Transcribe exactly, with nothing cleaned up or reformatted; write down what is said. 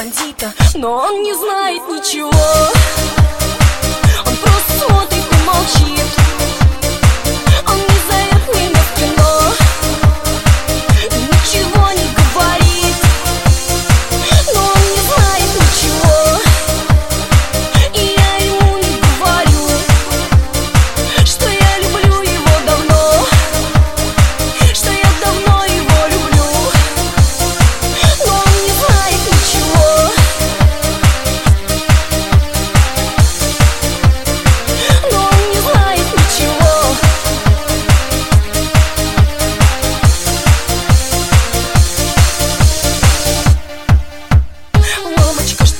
бандита, но он не знает ничего. Он просто смотрит и молчит. Он не зовет меня в кино, ничего не говорит, но он не знает ничего. И я ему не говорю, что я люблю его давно, что я давно его люблю, но он не знает ничего. Но он не знает ничего. Мамочка,